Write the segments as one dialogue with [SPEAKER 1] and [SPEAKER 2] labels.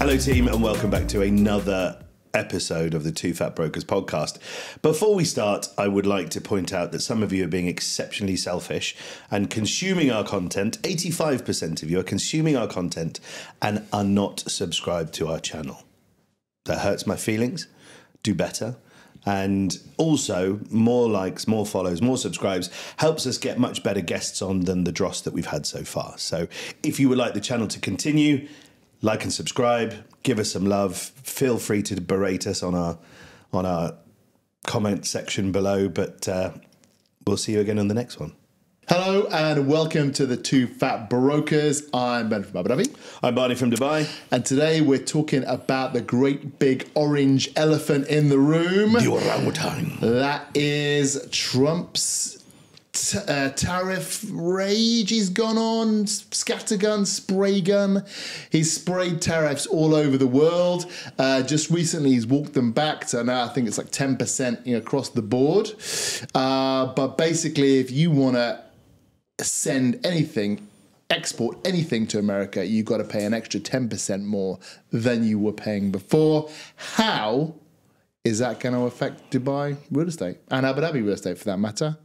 [SPEAKER 1] Hello team and welcome back to another episode of the Two Fat Brokers podcast. Before we start, I would like to point out that some of you are being exceptionally selfish and consuming our content. 85% of you are consuming our content and are not subscribed to our channel. That hurts my feelings. Do better. And also, more likes, more follows, more subscribes helps us get much better guests on than the dross that we've had so far. So if you would like the channel to continue, like and subscribe, give us some love. Feel free to berate us on our comment section below, but we'll see you again on the next one.
[SPEAKER 2] Hello and welcome to the Two Fat Brokers. I'm Ben from Abu Dhabi.
[SPEAKER 1] I'm Barney from Dubai.
[SPEAKER 2] And today we're talking about the great big orange elephant in the room.
[SPEAKER 1] The orangutan.
[SPEAKER 2] That is Trump's tariff rage he's gone on, scattergun, spray gun. He's sprayed tariffs all over the world. Just recently he's walked them back to now I think it's like 10% across the board. But basically if you want to send anything, export anything to America, you've got to pay an extra 10% more than you were paying before. How is that going to affect Dubai real estate and Abu Dhabi real estate for that matter?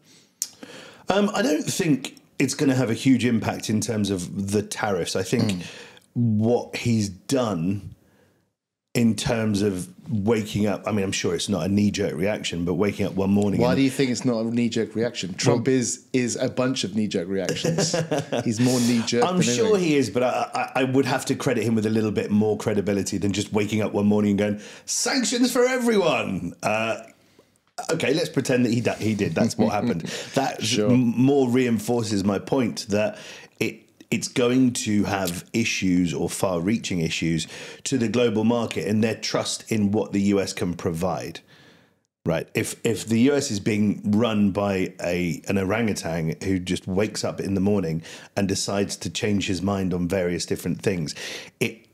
[SPEAKER 1] I don't think it's going to have a huge impact in terms of the tariffs. I think what he's done in terms of waking up, I mean, I'm sure it's not a knee-jerk reaction, but waking up one morning.
[SPEAKER 2] Why do you think it's not a knee-jerk reaction? Trump is a bunch of knee-jerk reactions. He's more knee-jerk
[SPEAKER 1] I'm sure he is, but I would have to credit him with a little bit more credibility than just waking up one morning and going, sanctions for everyone. Okay, let's pretend that he did. That's what happened. That more reinforces my point that it's going to have issues or far-reaching issues to the global market and their trust in what the US can provide. Right? If the US is being run by an orangutan who just wakes up in the morning and decides to change his mind on various different things, it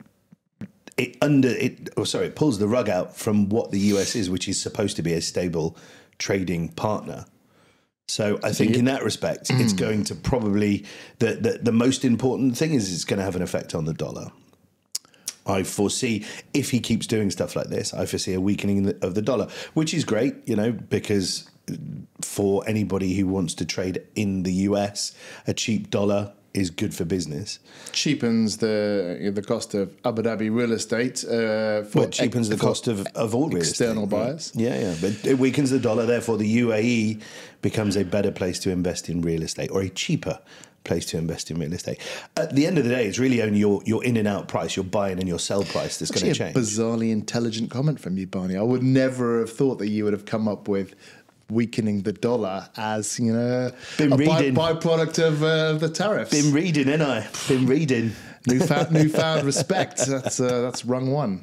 [SPEAKER 1] pulls the rug out from what the US is, which is supposed to be a stable trading partner. So I think in that respect, it's going to probably, the most important thing is it's going to have an effect on the dollar. I foresee, if he keeps doing stuff like this, I foresee a weakening of the dollar, which is great, because for anybody who wants to trade in the US, a cheap dollar is good for business.
[SPEAKER 2] Cheapens the cost of Abu Dhabi real estate.
[SPEAKER 1] It cheapens the cost of all real estate.
[SPEAKER 2] External buyers.
[SPEAKER 1] Right? Yeah. But it weakens the dollar. Therefore, the UAE becomes a better place to invest in real estate, or a cheaper place to invest in real estate. At the end of the day, it's really only your in and out price, your buy in and your sell price that's going to change.
[SPEAKER 2] A bizarrely intelligent comment from you, Barney. I would never have thought that you would have come up with weakening the dollar as, a byproduct of the tariffs.
[SPEAKER 1] Been reading, ain't I? Been reading.
[SPEAKER 2] Newfound respect. That's rung one.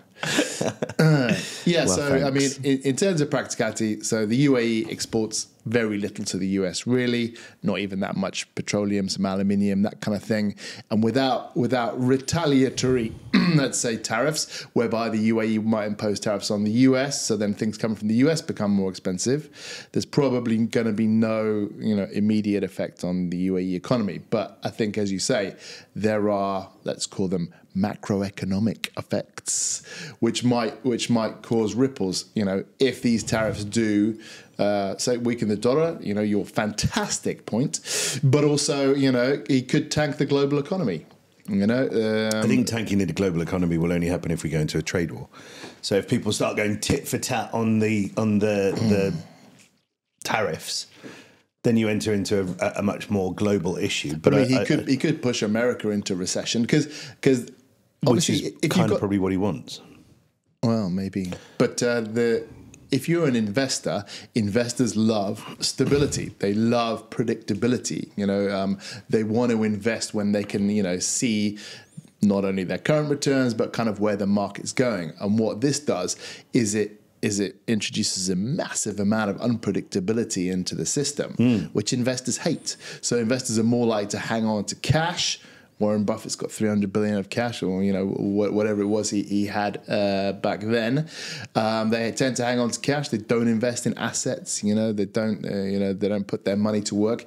[SPEAKER 2] I mean, in terms of practicality, so the UAE exports very little to the US, really, not even that much petroleum, some aluminium, that kind of thing. And without retaliatory, let's say, tariffs, whereby the UAE might impose tariffs on the US, so then things coming from the US become more expensive, there's probably going to be no, immediate effect on the UAE economy. But I think, as you say, there are, let's call them macroeconomic effects, which might cause ripples. If these tariffs do say weaken the dollar, your fantastic point, but also he could tank the global economy. I
[SPEAKER 1] think tanking the global economy will only happen if we go into a trade war. So if people start going tit for tat on the tariffs, then you enter into a much more global issue. But
[SPEAKER 2] I mean, he could push America into recession because
[SPEAKER 1] which is kind of probably what he wants.
[SPEAKER 2] Well, maybe. But if you're an investor, investors love stability. They love predictability. They want to invest when they can, see not only their current returns, but kind of where the market's going. And what this does is it introduces a massive amount of unpredictability into the system, which investors hate. So investors are more likely to hang on to cash. Warren Buffett's got $300 billion of cash, or whatever it was he had back then. They tend to hang on to cash. They don't invest in assets. They don't. They don't put their money to work.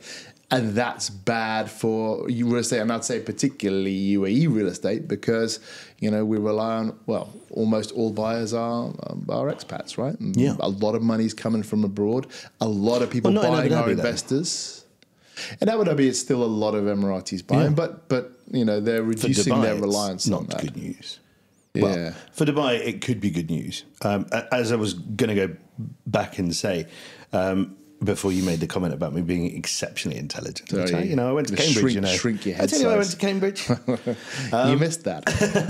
[SPEAKER 2] And that's bad for real estate, and I'd say particularly UAE real estate, because we rely on, well, almost all buyers are expats, right? And
[SPEAKER 1] yeah,
[SPEAKER 2] a lot of money's coming from abroad. A lot of people buying are investors. In Abu Dhabi, it's still a lot of Emiratis buying, but they're reducing
[SPEAKER 1] Dubai,
[SPEAKER 2] their reliance on that.
[SPEAKER 1] Not good news.
[SPEAKER 2] Yeah.
[SPEAKER 1] Well, for Dubai, it could be good news. As I was going to go back and say. Before you made the comment about me being exceptionally intelligent.
[SPEAKER 2] Sorry,
[SPEAKER 1] I went to Cambridge.
[SPEAKER 2] Shrink your head.
[SPEAKER 1] I tell you, I went to Cambridge.
[SPEAKER 2] You missed that.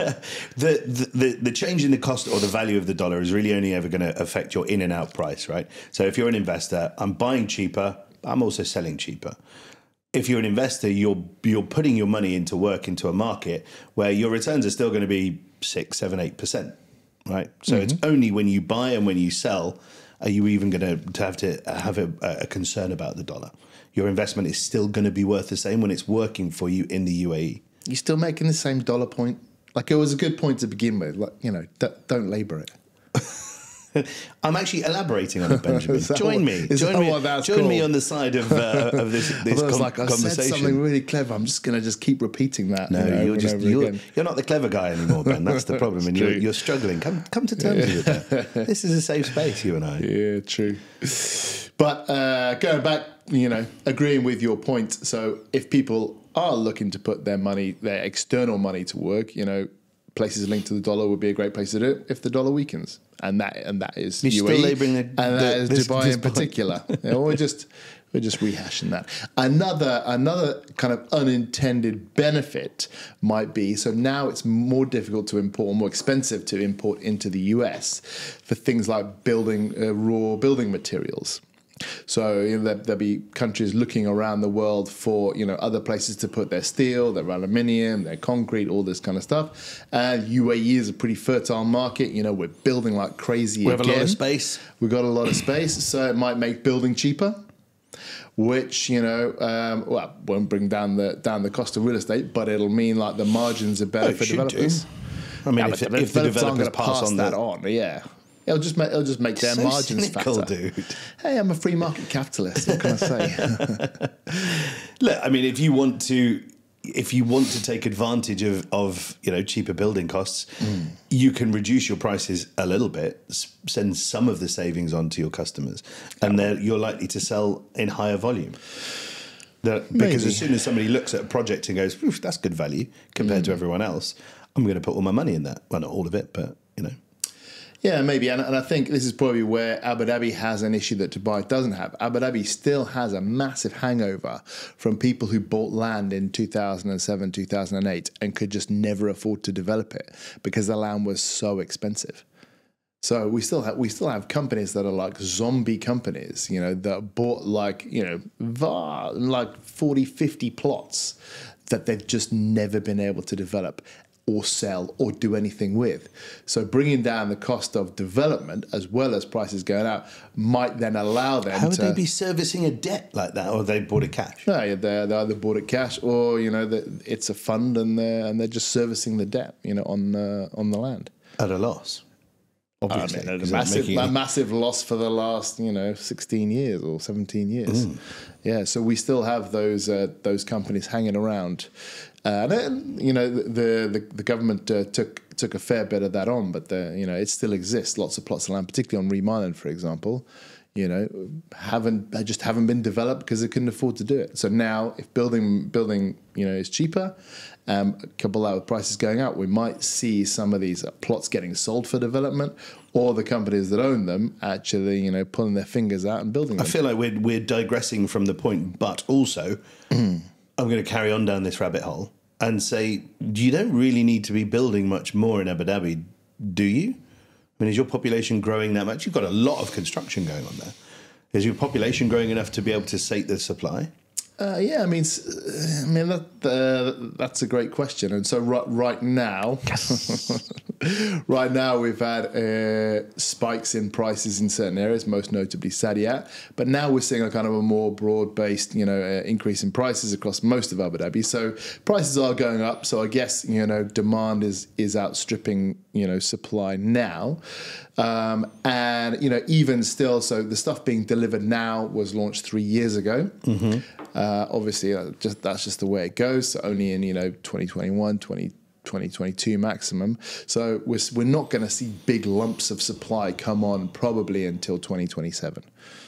[SPEAKER 1] The change in the cost or the value of the dollar is really only ever going to affect your in and out price, right? So if you're an investor, I'm buying cheaper, I'm also selling cheaper. If you're an investor, you're putting your money into a market where your returns are still going to be 6, 7, 8%, right? So it's only when you buy and when you sell are you even going to have a concern about the dollar? Your investment is still going to be worth the same when it's working for you in the UAE.
[SPEAKER 2] You're still making the same dollar point. Like, it was a good point to begin with. Like, don't labour it.
[SPEAKER 1] I'm actually elaborating on it, Benjamin. Join me on the side of this conversation.
[SPEAKER 2] I said something really clever. I'm just going to keep repeating that.
[SPEAKER 1] No, you're not the clever guy anymore, Ben. That's the problem, and you're struggling. Come to terms with it. This is a safe space, you and I.
[SPEAKER 2] Yeah, true. But going back, agreeing with your point. So if people are looking to put their external money to work, places linked to the dollar would be a great place to do it if the dollar weakens, and that is
[SPEAKER 1] UAE,
[SPEAKER 2] still labouring that is Dubai in particular. We're just rehashing that. Another kind of unintended benefit might be, so now it's more difficult to import, more expensive to import into the US for things like raw building materials. So there'll be countries looking around the world for other places to put their steel, their aluminium, their concrete, all this kind of stuff. And UAE is a pretty fertile market. We're building like crazy.
[SPEAKER 1] We have a lot of space.
[SPEAKER 2] We've got a lot of space, so it might make building cheaper, which won't bring down the cost of real estate, but it'll mean like the margins are better for developers.
[SPEAKER 1] I mean, if the developers pass on that
[SPEAKER 2] on, yeah. It'll just make their margins fatter.
[SPEAKER 1] Dude.
[SPEAKER 2] Hey, I'm a free market capitalist. What can I say?
[SPEAKER 1] Look, I mean, if you want to take advantage of cheaper building costs, you can reduce your prices a little bit, send some of the savings on to your customers, and you're likely to sell in higher volume. Because as soon as somebody looks at a project and goes, "That's good value compared to everyone else," I'm going to put all my money in that. Well, not all of it, but
[SPEAKER 2] Yeah, maybe. And I think this is probably where Abu Dhabi has an issue that Dubai doesn't have. Abu Dhabi still has a massive hangover from people who bought land in 2007, 2008 and could just never afford to develop it because the land was so expensive. So we still have companies that are like zombie companies, that bought like 40, 50 plots that they've just never been able to develop or sell or do anything with. So bringing down the cost of development as well as prices going out might then allow them
[SPEAKER 1] How would they be servicing a debt like that, or they bought it cash?
[SPEAKER 2] No, they either bought it cash or, it's a fund and they're just servicing the debt, on the land.
[SPEAKER 1] At a loss. Obviously.
[SPEAKER 2] I mean, a massive loss for the last, 16 years or 17 years. Yeah, so we still have those companies hanging around. And then, the government took a fair bit of that on, but it still exists. Lots of plots of land, particularly on Reem Island, for example, haven't been developed because they couldn't afford to do it. So now, if building is cheaper, couple that with prices going up, we might see some of these plots getting sold for development, or the companies that own them actually, pulling their fingers out and building them.
[SPEAKER 1] I feel like we're digressing from the point, but also I'm going to carry on down this rabbit hole and say, you don't really need to be building much more in Abu Dhabi, do you? I mean, is your population growing that much? You've got a lot of construction going on there. Is your population growing enough to be able to sate the supply?
[SPEAKER 2] Yeah, I mean that's a great question. And so right now, right now we've had spikes in prices in certain areas, most notably Saadiyat. But now we're seeing a kind of a more broad-based, increase in prices across most of Abu Dhabi. So prices are going up. So I guess demand is outstripping supply now. And, even still, so the stuff being delivered now was launched 3 years ago. Obviously, that's just the way it goes. So only in, 2021, 2022 maximum. So we're not going to see big lumps of supply come on probably until 2027.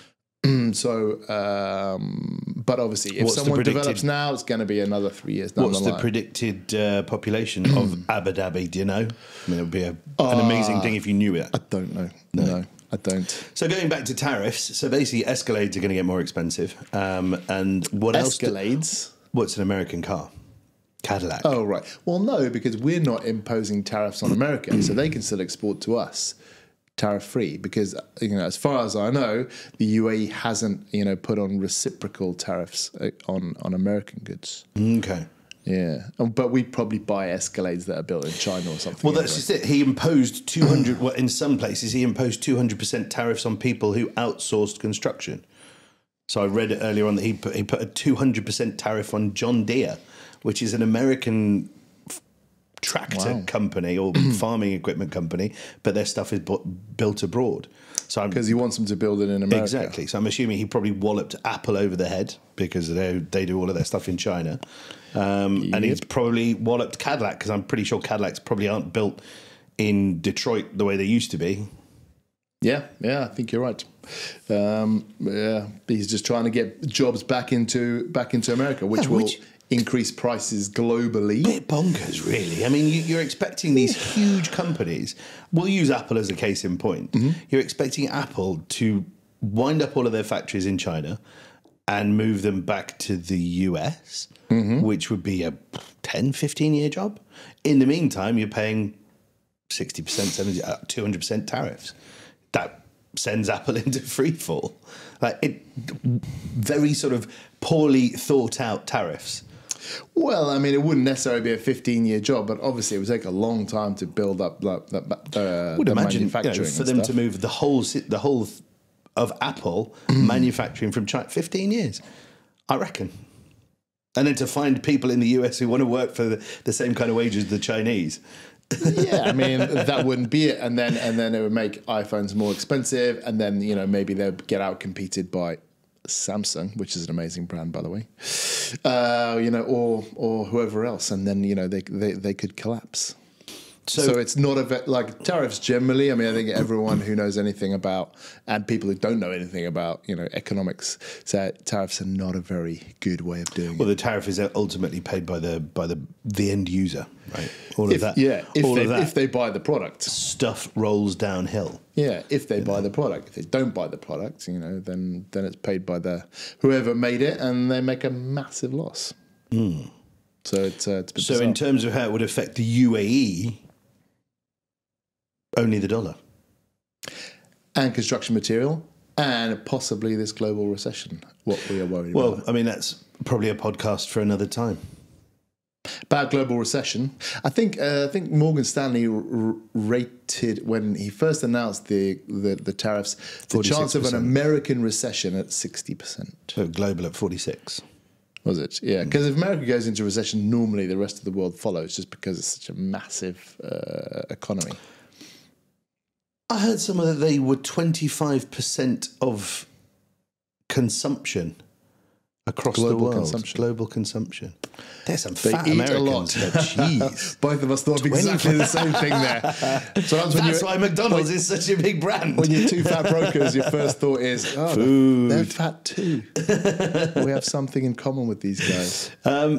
[SPEAKER 2] But obviously, if someone develops now, it's going to be another 3 years down the line.
[SPEAKER 1] What's the predicted population of Abu Dhabi? Do you know? I mean, it would be an amazing thing if you knew it.
[SPEAKER 2] I don't know. No, I don't.
[SPEAKER 1] So going back to tariffs, so basically Escalades are going to get more expensive. And what else?
[SPEAKER 2] Escalades?
[SPEAKER 1] What's an American car? Cadillac.
[SPEAKER 2] Oh, right. Well, no, because we're not imposing tariffs on America, so they can still export to us tariff-free. Because, as far as I know, the UAE hasn't, put on reciprocal tariffs on American goods.
[SPEAKER 1] Okay.
[SPEAKER 2] Yeah. But we probably buy Escalades that are built in China or something.
[SPEAKER 1] Well, that's just it. He imposed 200, well, in some places, he imposed 200% tariffs on people who outsourced construction. So I read it earlier on that he put a 200% tariff on John Deere, which is an American tractor company or farming equipment company, but their stuff is built abroad. So
[SPEAKER 2] because he wants them to build it in America.
[SPEAKER 1] Exactly. So I'm assuming he probably walloped Apple over the head because they do all of their stuff in China. And he's probably walloped Cadillac because I'm pretty sure Cadillacs probably aren't built in Detroit the way they used to be.
[SPEAKER 2] Yeah, I think you're right. He's just trying to get jobs back into America, which will increase prices globally.
[SPEAKER 1] Bit bonkers, really. I mean, you're expecting these huge companies. We'll use Apple as a case in point. You're expecting Apple to wind up all of their factories in China and move them back to the US, which would be a 10, 15-year job. In the meantime, you're paying 60%, 70%, 200% tariffs. That sends Apple into free fall. Very sort of poorly thought out tariffs.
[SPEAKER 2] Well, I mean, it wouldn't necessarily be a 15-year job, but obviously it would take a long time to build up the manufacturing.
[SPEAKER 1] For them to move the whole of Apple manufacturing from China, 15 years, I reckon. And then to find people in the US who want to work for the same kind of wages as the Chinese.
[SPEAKER 2] Yeah, I mean, that wouldn't be it. And then it would make iPhones more expensive. And then, maybe they'll get out competed by Samsung, which is an amazing brand, by the way, or whoever else. And then, they could collapse. So it's not like tariffs generally. I mean, I think everyone who knows anything about, and people who don't know anything about, economics, say tariffs are not a very good way of doing it.
[SPEAKER 1] Well, the tariff is ultimately paid by the end user, right?
[SPEAKER 2] If they buy the product,
[SPEAKER 1] stuff rolls downhill.
[SPEAKER 2] Yeah, if they buy the product. If they don't buy the product, then it's paid by whoever made it, and they make a massive loss. So it's
[SPEAKER 1] so in terms of how it would affect the UAE. Only the dollar.
[SPEAKER 2] And construction material, and possibly this global recession, what we are worried about.
[SPEAKER 1] Well, I mean, that's probably a podcast for another time.
[SPEAKER 2] About global recession, I think Morgan Stanley rated, when he first announced the tariffs, the 46%. Chance of an American recession at 60%.
[SPEAKER 1] So global at 46%.
[SPEAKER 2] Was it? Yeah, because if America goes into recession, normally the rest of the world follows, just because it's such a massive economy.
[SPEAKER 1] I heard somewhere that they were 25% of consumption across the world. Global consumption. There's some fat Americans. Jeez.
[SPEAKER 2] Both of us thought exactly the same thing there. So
[SPEAKER 1] that's why McDonald's is such a big brand.
[SPEAKER 2] When you're two fat brokers, your first thought is, food. They're fat too. We have something in common with these guys.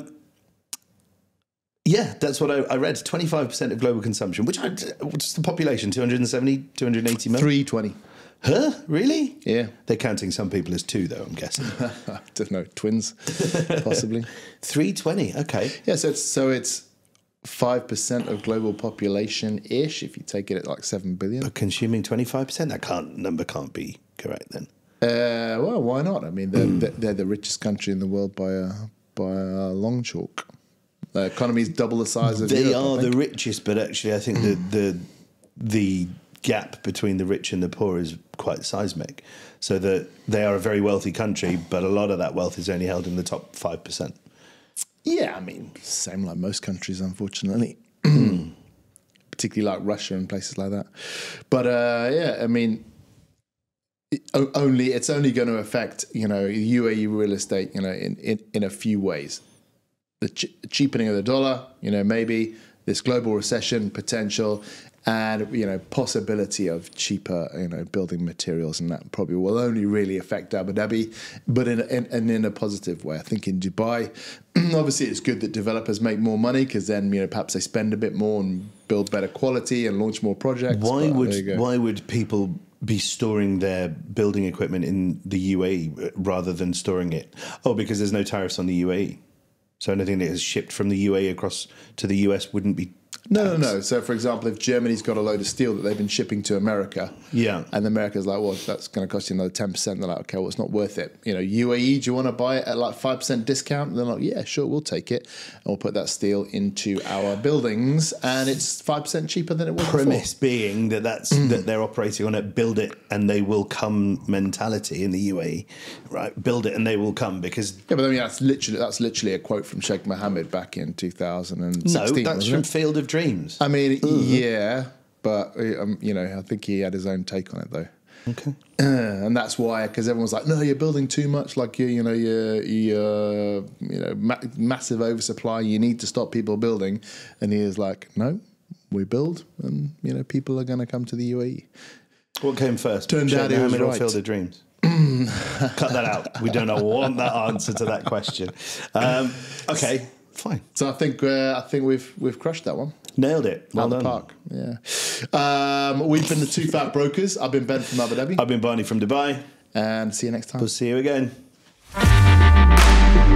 [SPEAKER 1] Yeah, that's what I read. 25% of global consumption, what's the population? 270, 280 million?
[SPEAKER 2] 320.
[SPEAKER 1] Huh? Really?
[SPEAKER 2] Yeah.
[SPEAKER 1] They're counting some people as two, though, I'm guessing.
[SPEAKER 2] I don't know. Twins, possibly.
[SPEAKER 1] 320, okay.
[SPEAKER 2] Yeah, so it's 5% of global population-ish, if you take it at like 7 billion.
[SPEAKER 1] But consuming 25%? That number can't be correct, then.
[SPEAKER 2] Well, why not? I mean, they're the richest country in the world by a long chalk. The economy is double the size of Europe.
[SPEAKER 1] They are the richest, but actually I think the gap between the rich and the poor is quite seismic. So that they are a very wealthy country, but a lot of that wealth is only held in the top 5%.
[SPEAKER 2] Yeah, I mean, same like most countries, unfortunately. particularly like Russia and places like that. But yeah, I mean, it's only going to affect, you know, UAE real estate, you know, in a few ways. The cheapening of the dollar, you know, maybe this global recession potential, and, you know, possibility of cheaper, you know, building materials, and that probably will only really affect Abu Dhabi, but in a positive way. I think in Dubai, obviously it's good that developers make more money, because then, you know, perhaps they spend a bit more and build better quality and launch more projects.
[SPEAKER 1] Why would people be storing their building equipment in the UAE rather than storing it? Oh, because there's no tariffs on the UAE. So anything that is shipped from the UAE across to the US wouldn't be
[SPEAKER 2] No. So, for example, if Germany's got a load of steel that they've been shipping to America, and America's like, well, that's going to cost you another 10%, they're like, okay, well, it's not worth it. You know, UAE, do you want to buy it at like 5% discount? And they're like, yeah, sure, we'll take it. And we'll put that steel into our buildings, and it's 5% cheaper than it was
[SPEAKER 1] Premise
[SPEAKER 2] before.
[SPEAKER 1] being that that they're operating on it, build it and they will come mentality in the UAE, right? Build it and they will come, because...
[SPEAKER 2] Yeah, but I mean, that's literally a quote from Sheikh Mohammed back in 2016.
[SPEAKER 1] No, that's from Field of Dreams.
[SPEAKER 2] I mean, yeah, but, you know, I think he had his own take on it, though.
[SPEAKER 1] Okay.
[SPEAKER 2] And that's why, because everyone's like, no, you're building too much, like, you know, massive oversupply, you need to stop people building. And he is like, no, we build, and, you know, people are going to come to the UAE.
[SPEAKER 1] What came first?
[SPEAKER 2] Turned out he was right.
[SPEAKER 1] Field of Dreams? Cut that out. We don't want that answer to that question. Okay, fine.
[SPEAKER 2] So I think we've crushed that one.
[SPEAKER 1] Nailed it. Well done.
[SPEAKER 2] Park. Yeah. We've been the Two Fat Brokers. I've been Ben from Abu Dhabi.
[SPEAKER 1] I've been Barney from Dubai.
[SPEAKER 2] And see you next time.
[SPEAKER 1] We'll see you again.